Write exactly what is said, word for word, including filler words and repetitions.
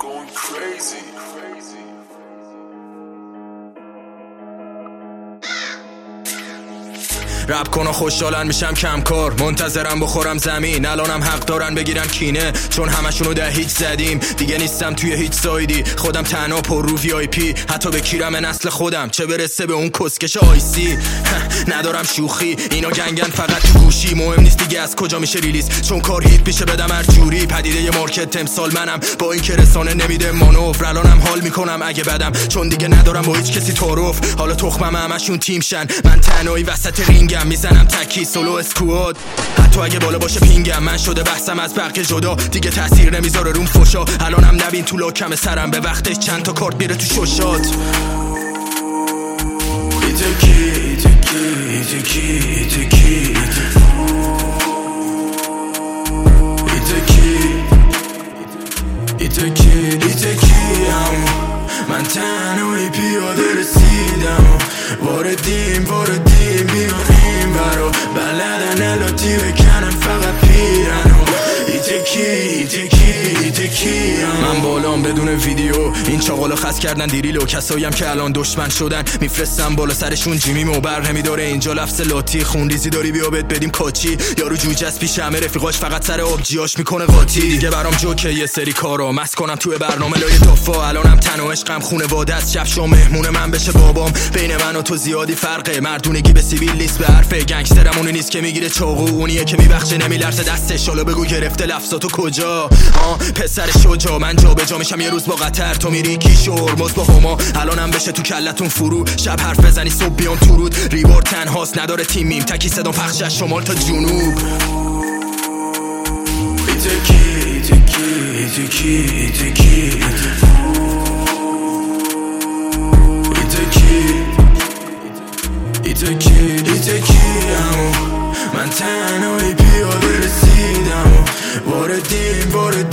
going crazy. رپ کن خوشحالن میشم کم کار، منتظرم بخورم زمین. الانم حق دارن بگیرن کینه، چون همشونو ده هیچ زدیم. دیگه نیستم توی هیچ سایدی، خودم تنها پر رو وی آی پی. حتی بکیرم نسل خودم، چه برسه به اون کسکش آیسی. ندارم شوخی، اینا گنگن فقط تو گوشی. مهم نیست دیگه از کجا میشه ریلیز، چون کار هیت میشه بدم هر جوری. پدیده ی مارکت تمثال منم، با این که رسانه نمیده مانور. الانم حال میکنم اگه بدم، چون دیگه ندارم با هیچ کسی تعارف. حالا تخمم همشون تیم شن، من تنهایی وسط رینگم. میزنم تکی سولو اسکواد، حتی اگه بالا باشه پینگم. من شده بحثم از بقیه جدا، دیگه تاثیر نمیذاره روم فوشا. الانم نبین تو لاکم سرم، به وقتش چند تا کارت میره تو شوشات. ایتکی ایتکی ایتکی ایتکی ایتکی ایتکی ایتکی من تنهایی پیاده رسیدم، واردیم واردیم بیاریم برا. بلدن الاتی بکنن فقط پیرن. ایتکی ایتکی ایتکی من بالام بدون ویدیو، این چاقالا خس کردن دیریلو. کساییم که الان دشمن شدن میفرستم بالا سرشون جیمیمو. بر نمیداره اینجا لفظ لاتی، خونریزی داری بیا بهت بدیم کاچی. یارو جوجه از پیش همه رفیقاش، فقط سر آبجیاش میکنه قاطی. دیگه برام جوکه یه سری کارا مس کنم توی برنامه لای تافا. الانم تن و عشقم خونواده است، شب شو مهمون من بشه بابام. بین من و تو زیادی فرقه، مردونگی به سیبیل نیست به حرفه. گنگسترم اونی نیست که میگیره چاقو، اونیه که میبخشه نمیلرزه دستش. حالا بگو گرفته لفظاتو کجا؟ ها پسر شجاع، من جا به جا میشم یه روز با قطر. تو میری کیشور مز با هما، الانم بشه تو کلتون فرو. شب حرف بزنی صبح بیام تو رود. ریبار تنهاست نداره تیمیم، تکی صدام پخش از شمال تا جنوب. ایتکی ایتکی ایتکی ایتکی ایتکی ایتکی من تنهایی پیاده رسیدم، واردیم واردیم